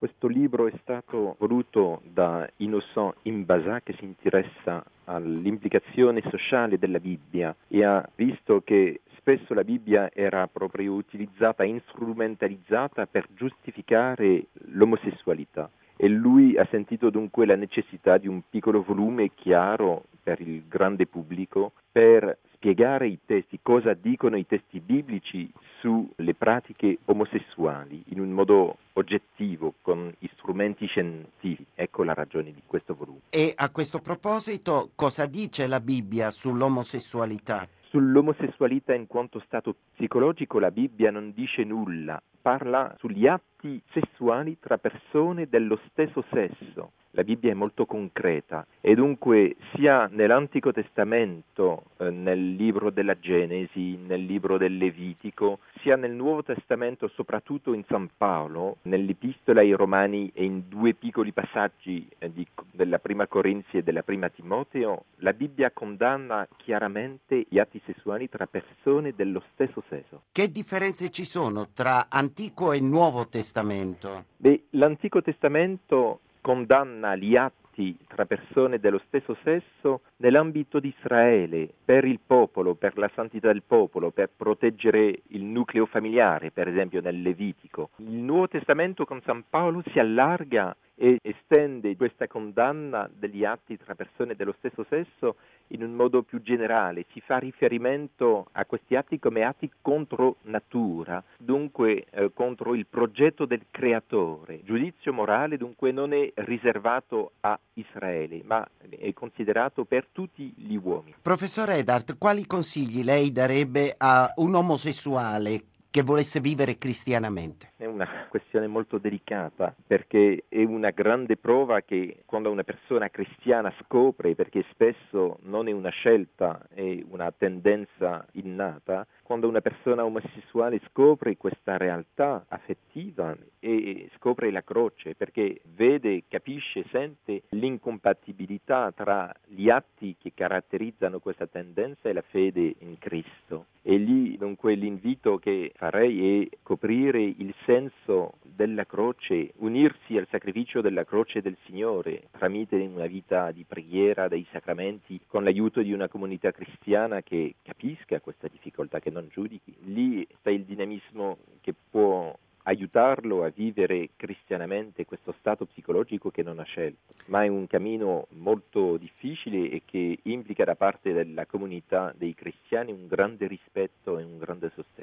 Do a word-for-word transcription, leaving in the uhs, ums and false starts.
Questo libro è stato voluto da Innocent Imbasa, che si interessa all'implicazione sociale della Bibbia e ha visto che spesso la Bibbia era proprio utilizzata, strumentalizzata per giustificare l'omosessualità. E lui ha sentito dunque la necessità di un piccolo volume chiaro per il grande pubblico per spiegare i testi, cosa dicono i testi biblici sulle pratiche omosessuali in un modo oggettivo, con strumenti scientifici. Ecco la ragione di questo volume. E a questo proposito, cosa dice la Bibbia sull'omosessualità? Sull'omosessualità in quanto stato psicologico la Bibbia non dice nulla, parla sugli atti sessuali tra persone dello stesso sesso. La Bibbia è molto concreta e dunque sia nell'Antico Testamento, eh, nel libro della Genesi, nel libro del Levitico, sia nel Nuovo Testamento, soprattutto in San Paolo, nell'Epistola ai Romani e in due piccoli passaggi eh, di, della Prima Corinzi e della Prima Timoteo, la Bibbia condanna chiaramente gli atti sessuali tra persone dello stesso sesso. Che differenze ci sono tra Antico e Nuovo Testamento? Beh, l'Antico Testamento condanna gli atti tra persone dello stesso sesso nell'ambito di Israele, per il popolo, per la santità del popolo, per proteggere il nucleo familiare, per esempio nel Levitico. Il Nuovo Testamento con San Paolo si allarga e estende questa condanna degli atti tra persone dello stesso sesso in un modo più generale. Si fa riferimento a questi atti come atti contro natura, dunque eh, contro il progetto del creatore. Giudizio morale dunque non è riservato a Israele, ma è considerato per tutti gli uomini. Professor Edart, quali consigli lei darebbe a un omosessuale che volesse vivere cristianamente? È una questione molto delicata, perché è una grande prova che quando una persona cristiana scopre, perché spesso non è una scelta, è una tendenza innata, quando una persona omosessuale scopre questa realtà affettiva e scopre la croce, perché vede, capisce, sente l'incompatibilità tra gli atti che caratterizzano questa tendenza e la fede in Cristo. E lì dunque l'invito che farei è coprire il senso della croce, unirsi al sacrificio della croce del Signore tramite una vita di preghiera, dei sacramenti, con l'aiuto di una comunità cristiana che capisca questa difficoltà, che non giudichi. Lì sta il dinamismo che può aiutarlo a vivere cristianamente questo stato psicologico che non ha scelto, ma è un cammino molto difficile e che implica da parte della comunità dei cristiani un grande rispetto e un grande sostegno.